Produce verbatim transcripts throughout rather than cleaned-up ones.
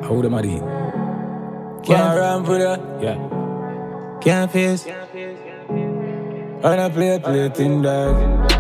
How them are they? Can't run for that. Yeah. Can't face. And I play, play thing dog.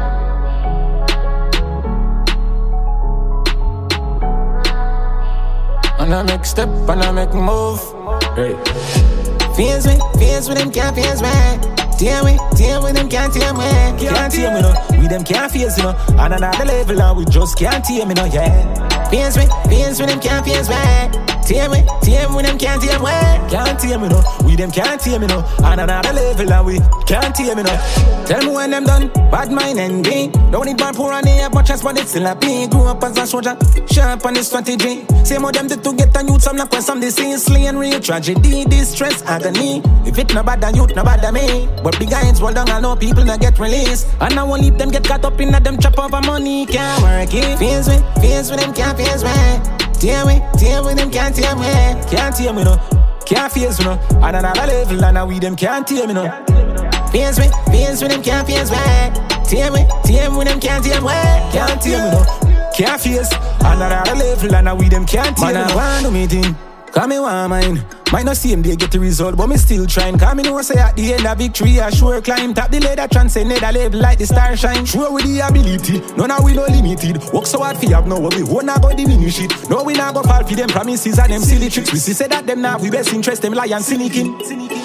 And I make step and I make move. Hey. Fears me, fears with them can't fears me. Tear me, tear with them can't tear me. Can't tear me no, we them can't fears you know. On another level and we just can't tear me no, yeah. Fears me, fears with them can't fears me. Tear me, tear with them can't tear me. Can't tear me no, we them can't tear me no. On another level and we can't tear me no. Tell me when them done, bad mind and green. Don't need bad poor and they have much as but it's still a pain. Grew up as a soldier, sharp on the strategy. Same of them did to get a youth, some like when some disease, slaying real tragedy, distress, agony. If it no bad than youth, no bad than me. But big guys roll down, I know people not get released. And I won't leave them get caught up in a them chop over money, can't work it. Feels me, feels with them can't feels me. Tear me, tear with them can't tear me. Can't tear me no, can't feels me no. And another level and now we them can't tear me no. Feels me, feels with them can't feels me. Tear me, tear with them can't tear me. Can't tear me no, can't feels. And another level and now we them can't tear me no. Man I want to meet him, cause me want mine. Might not see him they get the result, but me still trying. Cause me know say at the end of victory I sure climb. Top the ladder transcend the level like the star shine. Sure with the ability, none of we no limited. Work so hard for have no what we won't not go diminish it. No we not go fall for them promises and them silly tricks. We see say that them now we best interest them lie and cynicing.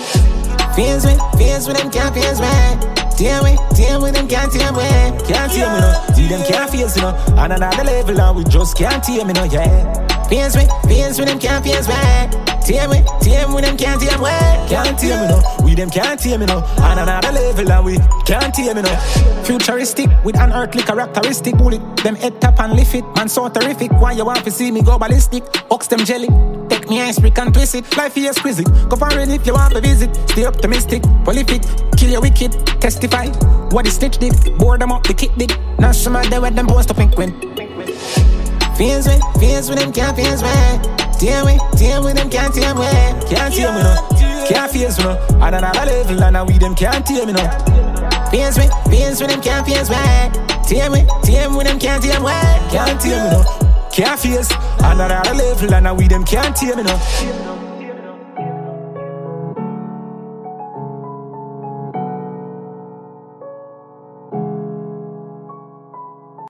Feels me, feels with them can't feels me. Tear me, tear with them can't tear me. Can't tear me no, see them can't feels you know. On another level and we just can't tear me no, yeah. Feels me, feels with them can't feels me. Tear me, tear me with them can't tear me. Can't tear me no, we them can't tear me no. On another level and we can't tear me no. Futuristic with an earthly characteristic. Bullet them head tap and lift it. Man so terrific, why you want to see me go ballistic? Ox them jelly, take me ice brick and twist it. Life is exquisite, go for it if you want to visit. Stay optimistic, prolific, kill your wicked. Testify, what the snitch did. Board them up, the kid did. Now some of them with them post to pink win. Feels me, feels with them can't feels me. Tear me, tear with them can't tear me. Can't tear me no, can't feels me no. On another level and now we them can't tear me no. Feels me, feels with them can't feels me. Tear me, tear with them can't tear me. Can't tear me no, can't feels. On another level and now we them can't tear me no.